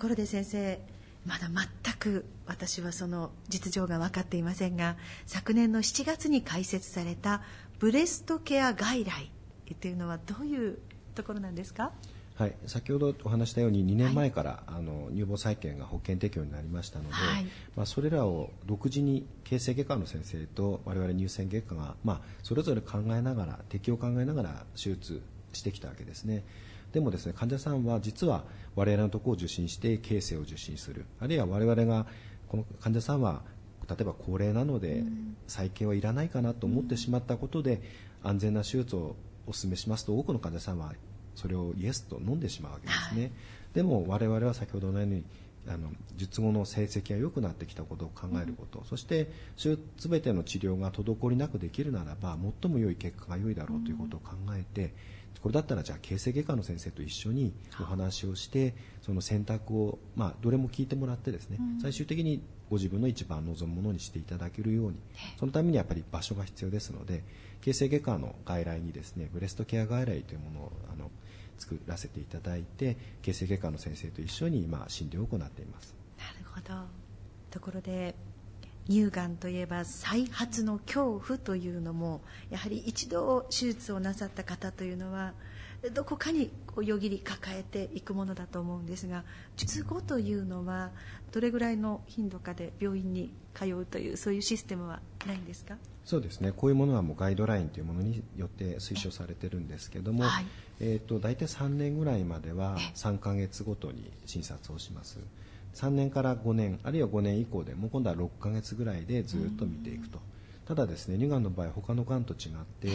ころで先生、まだ全く私はその実情が分かっていませんが、昨年の7月に開設されたブレストケア外来というのはどういうところなんですか？ はい、先ほどお話したように2年前から、乳房再建が保険適用になりましたので、それらを独自に形成外科の先生と我々乳腺外科が、それぞれ考えながら、適用を考えながら手術してきたわけですね。でもですね、患者さんは実は我々のところを受診して形成を受診する、あるいは我々がこの患者さんは例えば高齢なので再建はいらないかなと思ってしまったことで、安全な手術をお勧めしますと、多くの患者さんはそれをイエスと飲んでしまうわけですね。でも我々は先ほどのように術後の成績が良くなってきたことを考えること、そして全ての治療が滞りなくできるならば最も良い結果が良いだろうということを考えて、これだったらじゃあ形成外科の先生と一緒にお話をして、その選択を、どれも聞いてもらってですね、最終的にご自分の一番望むものにしていただけるように、そのためにやっぱり場所が必要ですので、形成外科の外来にですね、ブレストケア外来というものを作らせていただいて、形成外科の先生と一緒に診療を行っています。 なるほど。ところで乳がんといえば再発の恐怖というのも、やはり一度手術をなさった方というのはどこかによぎり抱えていくものだと思うんですが、術後というのはどれぐらいの頻度かで病院に通うという、そういうシステムはないんですか？ そうですね、こういうものはもうガイドラインというものによって推奨されてるんですけども、大体3年ぐらいまでは3ヶ月ごとに診察をします。3年から5年、あるいは5年以降でもう今度は6ヶ月ぐらいでずっと見ていくと。ただですね、乳がんの場合他のがんと違って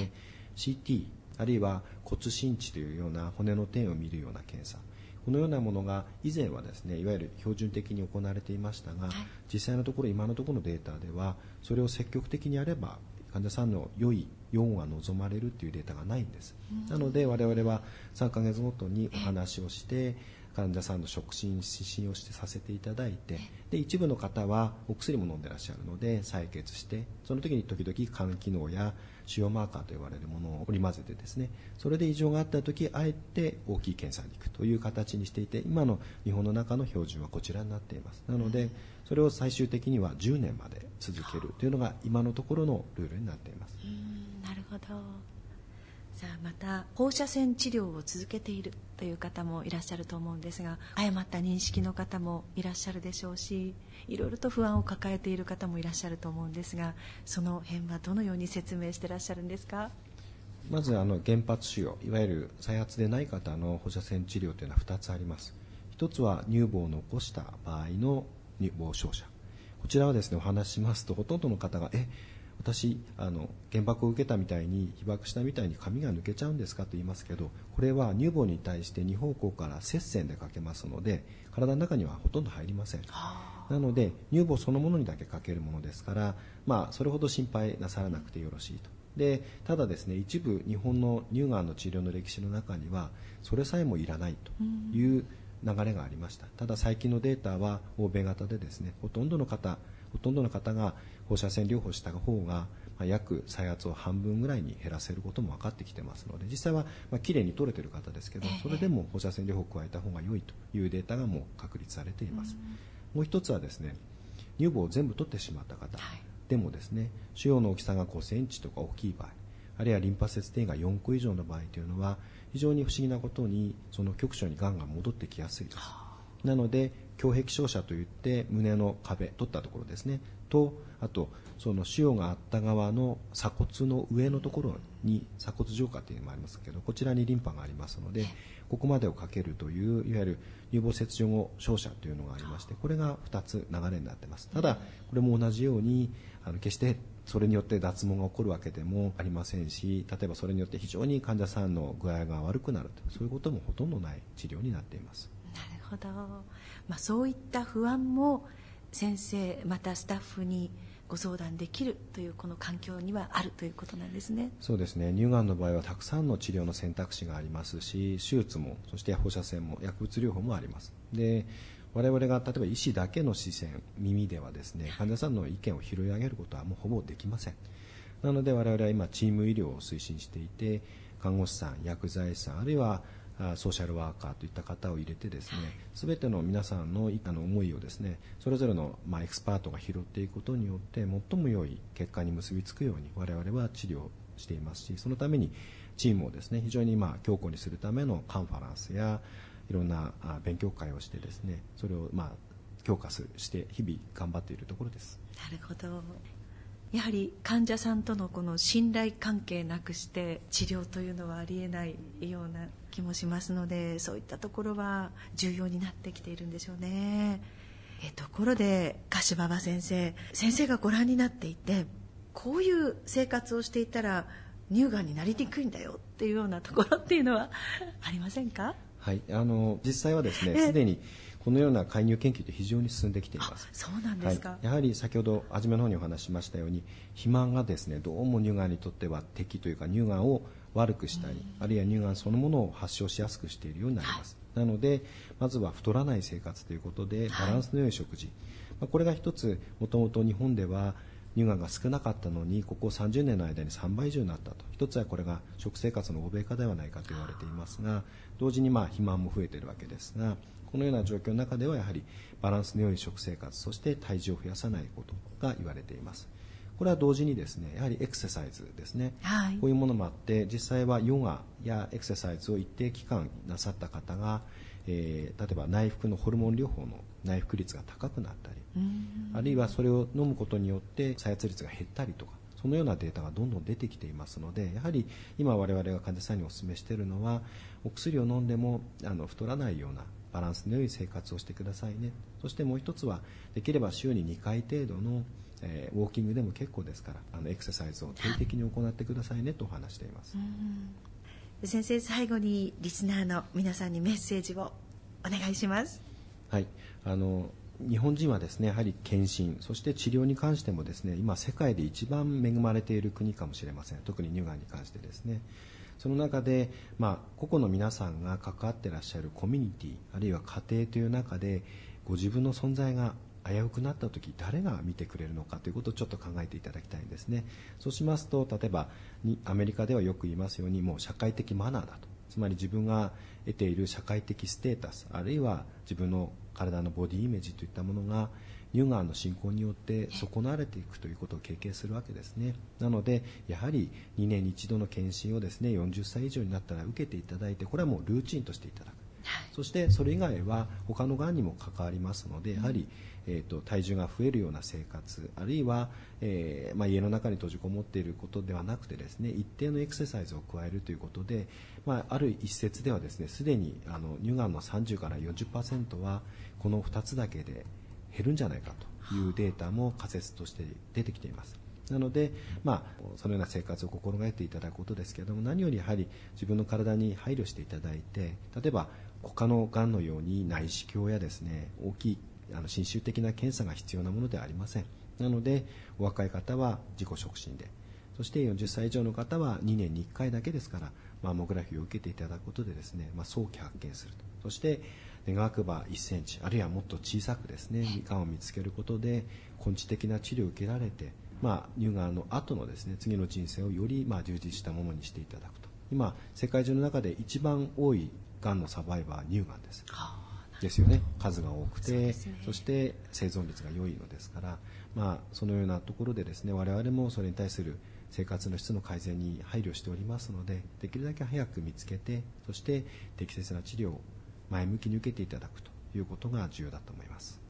CT あるいは骨心地というような骨の点を見るような検査、このようなものが以前はですね、いわゆる標準的に行われていましたが、実際のところ今のところのデータではそれを積極的にやれば患者さんの良い予後が望まれるというデータがないんです。なので我々は3ヶ月ごとにお話をして患者さんの触診指針をしてさせていただいて、で一部の方はお薬も飲んでらっしゃるので採血して、その時に時々肝機能や腫瘍マーカーと言われるものを織り交ぜてですね、それで異常があった時あえて大きい検査に行くという形にしていて、今の日本の中の標準はこちらになっています。なのでそれを最終的には10年まで続けるというのが今のところのルールになっています。 なるほど。さあ、また放射線治療を続けているという方もいらっしゃると思うんですが、誤った認識の方もいらっしゃるでしょうし、いろいろと不安を抱えている方もいらっしゃると思うんですが、その辺はどのように説明していらっしゃるんですか？ まず原発腫瘍、いわゆる再発でない方の放射線治療というのは2つあります。1つは乳房を残した場合の乳房照射、こちらはですね、お話ししますとほとんどの方が私原爆を受けたみたいに被爆したみたいに髪が抜けちゃうんですかと言いますけど、これは乳房に対して2方向から接線でかけますので、体の中にはほとんど入りません。なので乳房そのものにだけかけるものですから、それほど心配なさらなくてよろしいと。でただですね、一部日本の乳がんの治療の歴史の中にはそれさえもいらないという流れがありました。ただ最近のデータは欧米型でですね、ほとんどの方が放射線療法した方が約再発を半分ぐらいに減らせることも分かってきてますので、実際はきれいに取れている方ですけど、それでも放射線療法を加えた方が良いというデータがもう確立されています。もう一つはですね、乳房を全部取ってしまった方、でもですね、腫瘍の大きさが5センチとか大きい場合、あるいはリンパ節転移が4個以上の場合というのは非常に不思議なことにその局所にがんが戻ってきやすいです。なので胸壁照射といって胸の壁取ったところですねと、あとその腫瘍があった側の鎖骨の上のところに鎖骨上下というのもありますけど、こちらにリンパがありますので、ここまでをかけるといういわゆる乳房切除後照射というのがありまして、これが2つ流れになっています。ただこれも同じように決してそれによって脱毛が起こるわけでもありませんし、例えばそれによって非常に患者さんの具合が悪くなると、そういうこともほとんどない治療になっています。 なるほど。そういった不安も先生またスタッフにご相談できるというこの環境にはあるということなんですね。 そうですね、乳がんの場合はたくさんの治療の選択肢がありますし、手術もそして放射線も薬物療法もあります。で我々が例えば医師だけの視線耳ではですね、患者さんの意見を拾い上げることはもうほぼできません。なので我々は今チーム医療を推進していて、看護師さん、薬剤師さん、あるいはソーシャルワーカーといった方を入れてですね、全ての皆さんの思いをですね、それぞれのエキスパートが拾っていくことによって最も良い結果に結びつくように我々は治療していますし、そのためにチームをですね非常に強固にするためのカンファレンスやいろんな勉強会をしてですね、それを強化して日々頑張っているところです。 なるほど。やはり患者さんとのこの信頼関係なくして治療というのはありえないような気もしますので、そういったところは重要になってきているんでしょうね。ところで柏場先生がご覧になっていて、こういう生活をしていたら乳がんになりにくいんだよっていうようなところっていうのはありませんか？ はい、実際はですね、すでにこのような介入研究って非常に進んできています。 そうなんですか。 はい、やはり先ほど初めの方にお話ししましたように、肥満がですねどうも乳がんにとっては敵というか、乳がんを悪くしたり、あるいは乳がんそのものを発症しやすくしているようになります。なのでまずは太らない生活ということで、バランスの良い食事、これが一つ、もともと日本では乳がんが少なかったのにここ30年の間に3倍以上になったと。一つはこれが食生活の欧米化ではないかと言われていますが、同時に肥満も増えているわけですが、このような状況の中ではやはりバランスの良い食生活、そして体重を増やさないことが言われています。これは同時にですね、やはりエクササイズですね、こういうものもあって、実際はヨガやエクササイズを一定期間なさった方が、例えば内服のホルモン療法の内服率が高くなったり、あるいはそれを飲むことによって再発率が減ったりとか、そのようなデータがどんどん出てきていますので、やはり今我々が患者さんにお勧めしているのは、お薬を飲んでも太らないようなバランスの良い生活をしてくださいね。そしてもう一つは、できれば週に2回程度のウォーキングでも結構ですから、エクササイズを定期的に行ってくださいねとお話しています。 先生、最後にリスナーの皆さんにメッセージをお願いします。 はい、日本人はですね、やはり検診、そして治療に関してもですね、今世界で一番恵まれている国かもしれません。特に乳がんに関してですね。その中で、個々の皆さんが関わっていらっしゃるコミュニティ、あるいは家庭という中で、ご自分の存在が危うくなった時、誰が見てくれるのかということをちょっと考えていただきたいんですね。そうしますと、例えばアメリカではよく言いますように、もう社会的マナーだと。つまり自分が得ている社会的ステータス、あるいは自分の体のボディイメージといったものが乳がんの進行によって損なわれていくということを経験するわけですね。なのでやはり2年に1度の検診をですね、40歳以上になったら受けていただいて、これはもうルーチンとしていただく。そしてそれ以外は他のがんにも関わりますので、やはり、体重が増えるような生活、あるいは、家の中に閉じこもっていることではなくてですね、一定のエクササイズを加えるということで、ある一説ではですね、すでに乳がんの30から 40% はこの2つだけで減るんじゃないかというデータも仮説として出てきています。なので、そのような生活を心がけていただくことですけれども、何よりやはり自分の体に配慮していただいて、例えば他のがんのように内視鏡やですね、大きい侵襲的な検査が必要なものではありません。なのでお若い方は自己触診で、そして40歳以上の方は2年に1回だけですから、マンモグラフィーを受けていただくことでですね、早期発見すると。そして願わくば1センチ、あるいはもっと小さくですね、がんを見つけることで根治的な治療を受けられて、乳がんの後のですね、次の人生をより充実したものにしていただくと。今世界中の中で一番多いがんのサバイバーは乳がんです。ですよね。数が多くて、そして生存率が良いのですから、そのようなところでですね、我々もそれに対する生活の質の改善に配慮しておりますので、できるだけ早く見つけて、そして適切な治療を前向きに受けていただくということが重要だと思います。